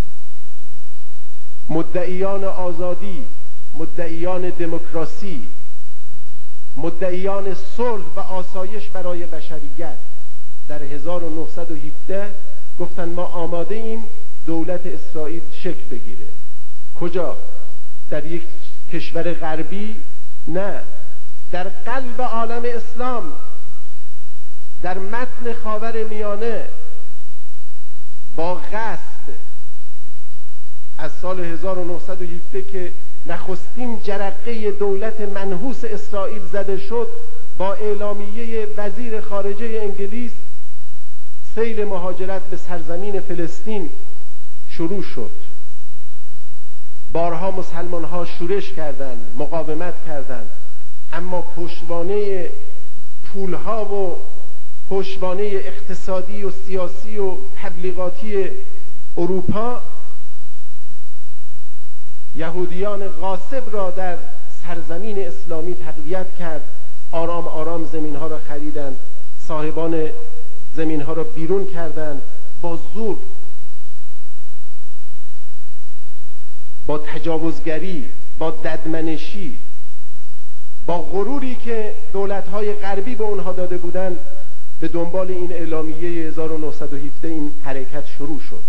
مدعیان آزادی، مدعیان دموکراسی، مدعیان صلح و آسایش برای بشریت، در هزار و نهصد و هفده گفتند ما آماده ایم دولت اسرائیل شکل بگیره. کجا؟ در یک کشور غربی؟ نه، در قلب عالم اسلام، در متن خاور میانه، با غصب. از سال هزار و نهصد و هفده که نخستین جرقه دولت منحوس اسرائیل زده شد، با اعلامیه وزیر خارجه انگلیس سیل مهاجرت به سرزمین فلسطین شروع شد. بارها مسلمان ها شورش کردند، مقاومت کردند، اما پشتوانه پولها و پشتوانه اقتصادی و سیاسی و تبلیغاتی اروپا یهودیان غاصب را در سرزمین اسلامی تقویت کرد. آرام آرام زمین ها را خریدند، صاحبان زمین ها را بیرون کردند، با زور، با تجاوزگری، با ددمنشی، با غروری که دولت‌های غربی به اونها داده بودند، به دنبال این اعلامیه هزار و نهصد و هفده این حرکت شروع شد.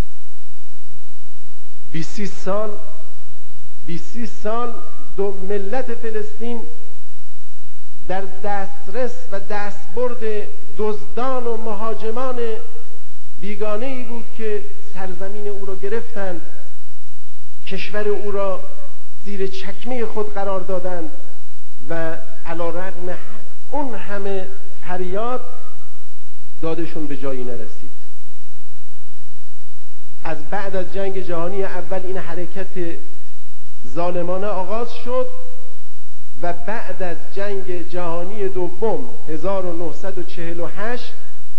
بیست سال بیست سال دو ملت فلسطین در دسترس و دستبرد دزدان و مهاجمان بیگانه‌ای بود که سرزمین او را گرفتند، کشور او را زیر چکمه خود قرار دادند و علی‌رغم اون همه فریاد دادشون به جایی نرسید. از بعد از جنگ جهانی اول این حرکت ظالمانه آغاز شد و بعد از جنگ جهانی دوم هزار و نهصد و چهل و هشت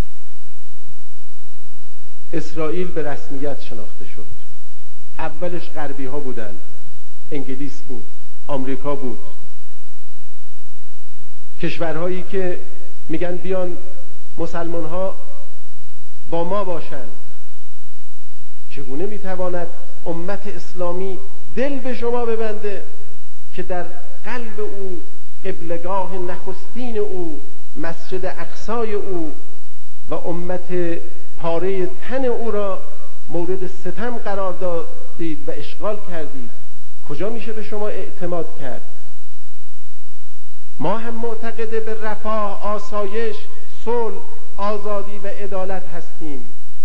اسرائیل به رسمیت شناخته شد. اولش غربی ها بودن، انگلیس بود، آمریکا بود، کشورهایی که میگن بیان مسلمان ها با ما باشن، چگونه میتواند امت اسلامی دل به شما ببنده که در قلب او، قبلگاه نخستین او، مسجد اقصای او و امت پاره تن او را مورد ستم قرار دادید و اشغال کردید؟ کجا میشه به شما اعتماد کرد؟ ما هم معتقد به رفاه، آسایش، صلح، آزادی و عدالت هستیم.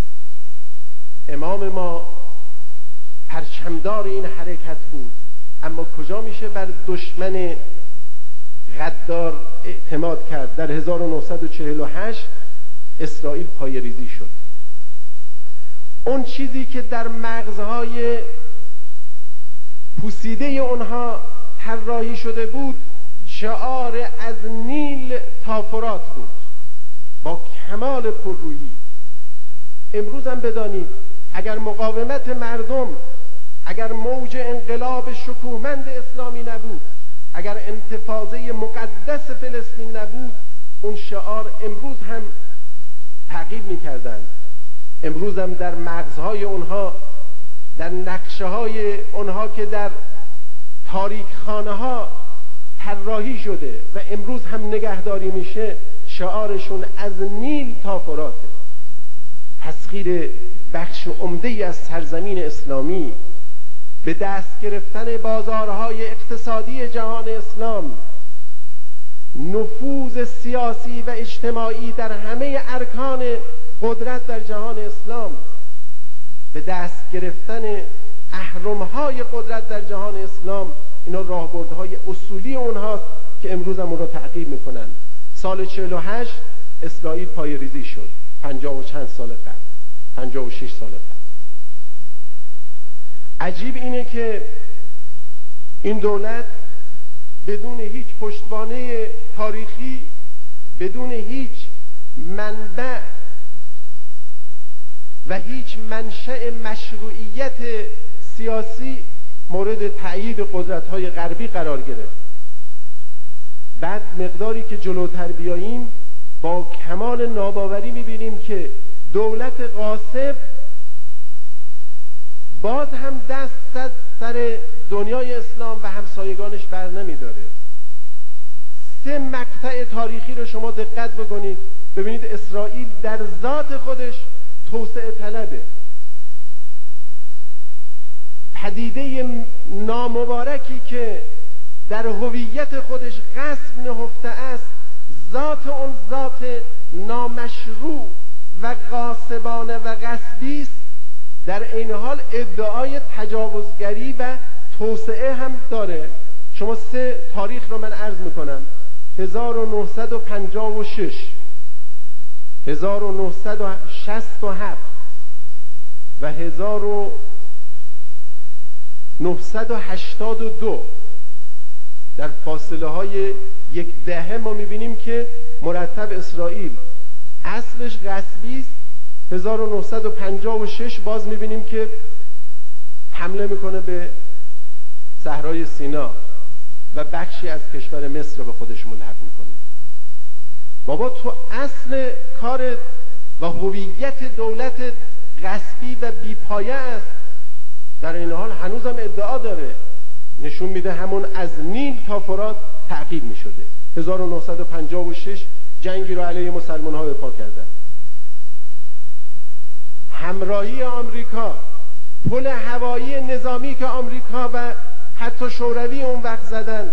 امام ما پرچمدار این حرکت بود، اما کجا میشه بر دشمن غدار اعتماد کرد؟ در هزار و نهصد و چهل و هشت اسرائیل پایه‌ریزی شد. اون چیزی که در مغزهای پوسیده اونها طراحی شده بود شعار از نیل تا فرات بود، با کمال پررویی. امروز هم بدانید اگر مقاومت مردم، اگر موج انقلاب شکوهمند اسلامی نبود، اگر انتفاضه مقدس فلسطین نبود، اون شعار امروز هم تعقیب می‌کردند. امروز هم در مغزهای اونها، در نقشه های اونها که در تاریک خانه ها طراحی شده و امروز هم نگهداری میشه، شعارشون از نیل تا فراته. تسخیر بخش عمده‌ای از سرزمین اسلامی، به دست گرفتن بازارهای اقتصادی جهان اسلام، نفوذ سیاسی و اجتماعی در همه ارکان قدرت در جهان اسلام، به دست گرفتن اهرم‌های قدرت در جهان اسلام، اینا راهبردهای اصولی اونهاست که امروز هم اون رو تعقیب میکنن. سال چهل و هشت اسرائیل پایه‌ریزی شد، پنجاه و چند سال قبل، پنجاه و شش سال قبل. عجیب اینه که این دولت بدون هیچ پشتوانه تاریخی، بدون هیچ منبع و هیچ منشأ مشروعیت سیاسی مورد تأیید قدرت‌های غربی قرار گرفت. بعد مقداری که جلوتر بیاییم با کمال ناباوری می‌بینیم که دولت غاصب باز هم دست زد سر دنیای اسلام و همسایگانش بر نمی‌داره. سه مقطع تاریخی رو شما دقت بکنید، ببینید اسرائیل در ذات خودش توسعه طلبه. پدیده نامبارکی که در هویت خودش غصب نهفته است، ذات اون ذات نامشروع و غاصبانه و غصبی است، در این حال ادعای تجاوزگری و توسعه هم داره. شما سه تاریخ رو من عرض میکنم: هزار و نهصد و پنجاه و شش، هزار و نهصد و شصت و هفت و هزار و نهصد و هشتاد و دو. در فاصله های یک دهه ما میبینیم که مرتب اسرائیل اصلش غصبی است. هزار و نهصد و پنجاه و شش باز میبینیم که حمله میکنه به صحرای سینا و بخشی از کشور مصر رو به خودش ملحق میکنه. بابا تو اصل کار و هویت دولت غصبی و بیپایه است، در این حال هنوزم ادعا داره. نشون میده همون از نیل تا فرات تعقیب میشده. هزار و نهصد و پنجاه و شش جنگی رو علیه مسلمان ها برپا کردن. همراهی آمریکا، پل هوایی نظامی که آمریکا و حتی شوروی اون وقت زدن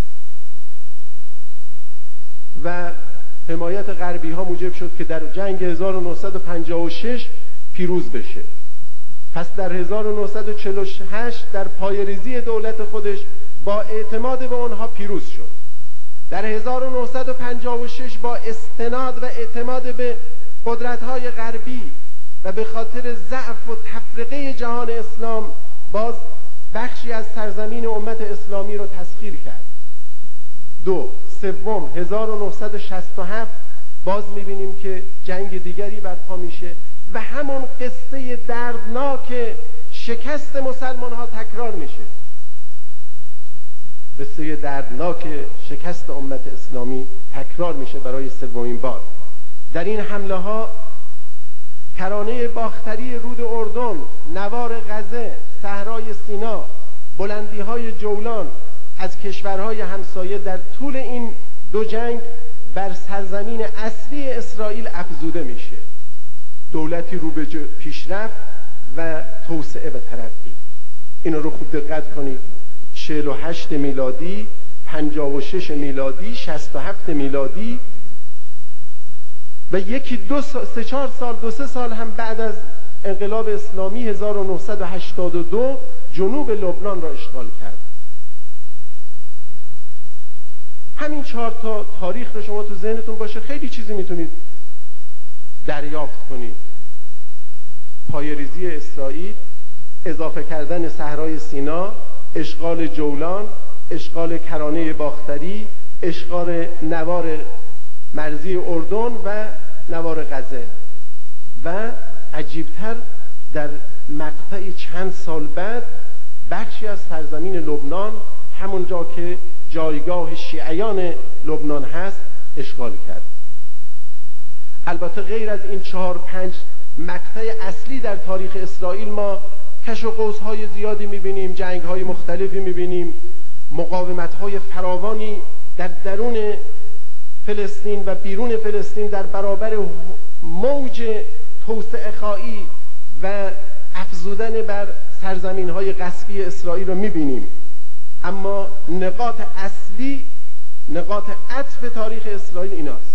و حمایت غربی ها موجب شد که در جنگ هزار و نهصد و پنجاه و شش پیروز بشه. پس در هزار و نهصد و چهل و هشت در پایه‌ریزی دولت خودش با اعتماد به اونها پیروز شد. در هزار و نهصد و پنجاه و شش با استناد و اعتماد به قدرت‌های غربی و به خاطر ضعف و تفرقه جهان اسلام باز بخشی از سرزمین امت اسلامی رو تسخیر کرد. دو سوم هزار و نهصد و شصت و هفت باز می‌بینیم که جنگ دیگری برپا میشه و همون قصه دردناک شکست مسلمان ها تکرار میشه. قصه دردناک شکست امت اسلامی تکرار میشه برای سومین بار. در این حمله ها ترانه کرانه باختری رود اردن، نوار غزه، صحرای سینا، بلندی‌های جولان از کشورهای همسایه در طول این دو جنگ بر سرزمین اصلی اسرائیل افزوده میشه. دولتی رو به پیشرفت و توسعه و ترقی. اینو رو خوب دقت کنید. چهل و هشت میلادی، پنجاه و شش میلادی، شصت و هفت میلادی و یکی دو سه سا... چهار سال دو سه سال هم بعد از انقلاب اسلامی هزار و نهصد و هشتاد و دو جنوب لبنان را اشغال کرد. همین چهار تا تاریخ رو شما تو ذهنتون باشه، خیلی چیزی میتونید دریافت کنید. پایه‌ریزی اسرائیل، اضافه کردن صحرای سینا، اشغال جولان، اشغال کرانه باختری، اشغال نوار مرزی اردن و نوار غزه. و عجیبتر در مقطع چند سال بعد بخشی از سرزمین لبنان، همونجا که جایگاه شیعیان لبنان هست، اشغال کرد. البته غیر از این چهار پنج مقطع اصلی در تاریخ اسرائیل ما کش و قوس‌های زیادی می‌بینیم، جنگ‌های مختلفی می‌بینیم، مقاومت‌های فراوانی در درون فلسطین و بیرون فلسطین در برابر موج توسعه خواهی و افزودن بر سرزمین‌های غصبی اسرائیل رو می‌بینیم. اما نقاط اصلی، نقاط عطف تاریخ اسرائیل ایناست.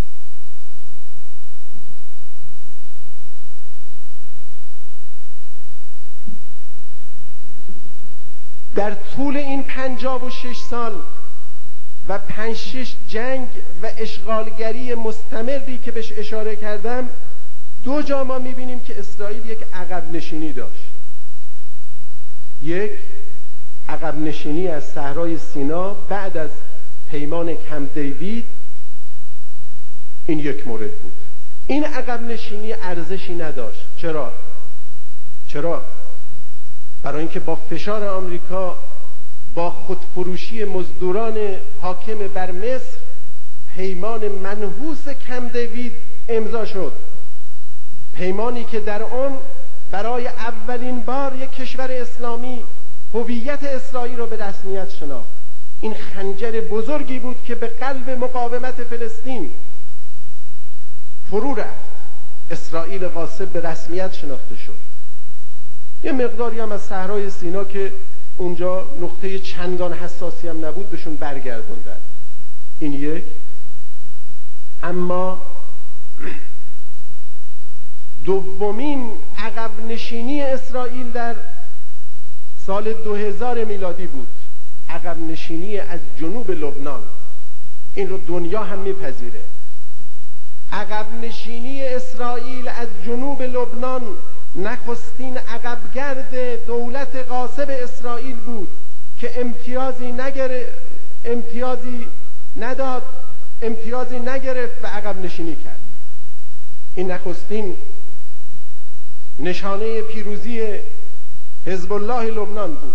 در طول این پنجاه و شش سال و پنج شش جنگ و اشغالگری مستمری که بهش اشاره کردم، دو جا ما میبینیم که اسرائیل یک عقب نشینی داشت. یک، عقب نشینی از صحرای سینا بعد از پیمان کمپ دیوید. این یک مورد بود. این عقب نشینی ارزشی نداشت. چرا؟ چرا؟ برای اینکه با فشار آمریکا، با خودفروشی مزدوران حاکم بر مصر، پیمان منحوس کمپ دیوید امضا شد. پیمانی که در آن برای اولین بار یک کشور اسلامی هویت اسرائیل را به رسمیت شناخت. این خنجر بزرگی بود که به قلب مقاومت فلسطین فرو رفت. اسرائیل غاصب به رسمیت شناخته شد. یه مقداری هم از صحرای سینا که اونجا نقطه چندان حساسی هم نبود بهشون برگردوندن. این یک. اما دومین عقب نشینی اسرائیل در سال دو هزار میلادی بود. عقب نشینی از جنوب لبنان. این رو دنیا هم میپذیره. عقب نشینی اسرائیل از جنوب لبنان نخستین عقبگرد دولت غاصب اسرائیل بود که امتیازی نگر... امتیازی نداد، امتیازی نگرفت و عقب نشینی کرد. این نخستین نشانه پیروزی حزب الله لبنان بود.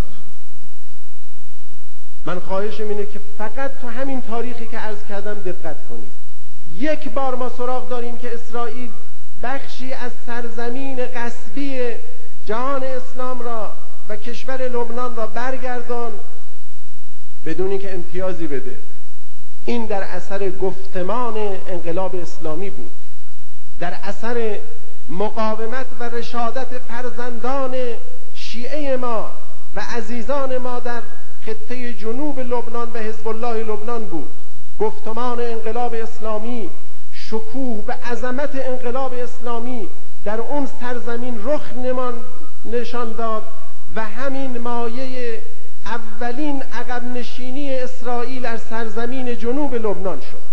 من خواهشم اینه که فقط تو همین تاریخی که عرض کردم دقت کنید. یک بار ما سراغ داریم که اسرائیل بخشی از سرزمین غصبی جهان اسلام را و کشور لبنان را برگردان بدون اینکه امتیازی بده. این در اثر گفتمان انقلاب اسلامی بود، در اثر مقاومت و رشادت فرزندان شیعه ما و عزیزان ما در خطه جنوب لبنان و حزب الله لبنان بود. گفتمان انقلاب اسلامی، شکوه و عظمت انقلاب اسلامی در اون سرزمین رخ نشان داد و همین مایه اولین عقب نشینی اسرائیل از سرزمین جنوب لبنان شد.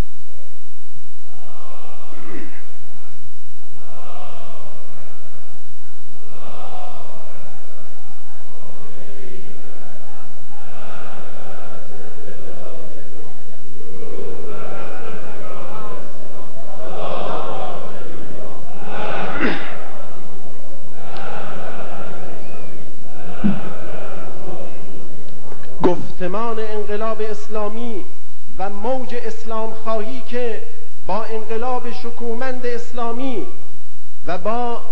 گفتمان انقلاب اسلامی و موج اسلام خواهی که با انقلاب شکوهمند اسلامی و با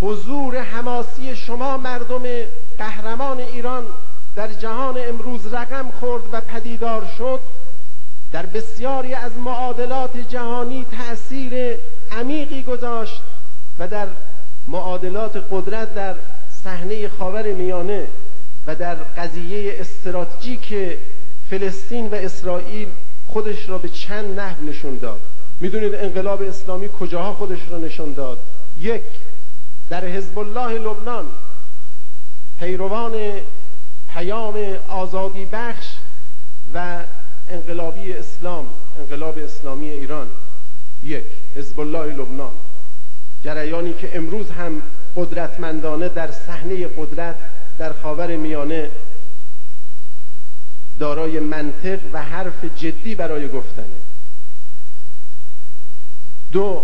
حضور حماسی شما مردم قهرمان ایران در جهان امروز رقم خورد و پدیدار شد، در بسیاری از معادلات جهانی تأثیر عمیقی گذاشت و در معادلات قدرت در صحنه خاورمیانه و در قضیه استراتژیک فلسطین و اسرائیل خودش را به چند نحو نشون داد. میدونید انقلاب اسلامی کجاها خودش را نشون داد؟ یک، در حزب الله لبنان، پیروان پیام آزادی بخش و انقلابی اسلام، انقلاب اسلامی ایران. یک، حزب الله لبنان، جریانی که امروز هم قدرتمندانه در صحنه قدرت در خاورمیانه دارای منطق و حرف جدی برای گفتنه. دو،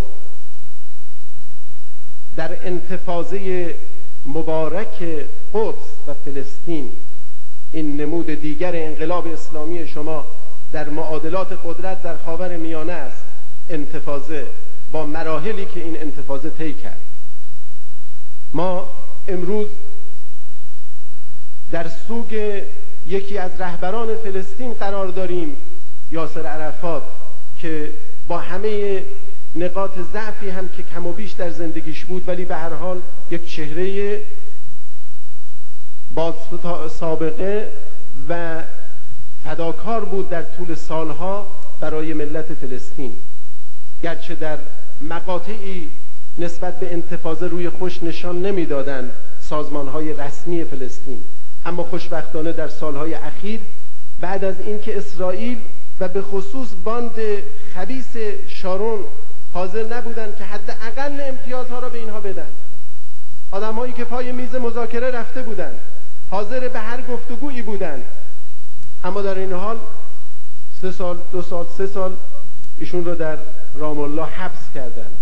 در انتفاضه مبارک قدس و فلسطین، این نمود دیگر انقلاب اسلامی شما در معادلات قدرت در خاورمیانه است. انتفاضه با مراحلی که این انتفاضه طی کرد. ما امروز در سوگ یکی از رهبران فلسطین قرار داریم، یاسر عرفات، که با همه نقاط ضعفی هم که کم و بیش در زندگیش بود، ولی به هر حال یک چهره با سابقه و فداکار بود در طول سالها برای ملت فلسطین. گرچه در مقاطعی نسبت به انتفاضه روی خوش نشان نمیدادند سازمانهای رسمی فلسطین، اما خوشبختانه در سالهای اخیر بعد از اینکه اسرائیل و به خصوص باند خبیث شارون حاضر نبودند که حداقل امتیازها را به اینها بدن، آدمهایی که پای میز مذاکره رفته بودند، حاضر به هر گفتگویی بودند، اما در این حال سه سال دو سال سه سال ایشون رو در رام الله حبس کردند.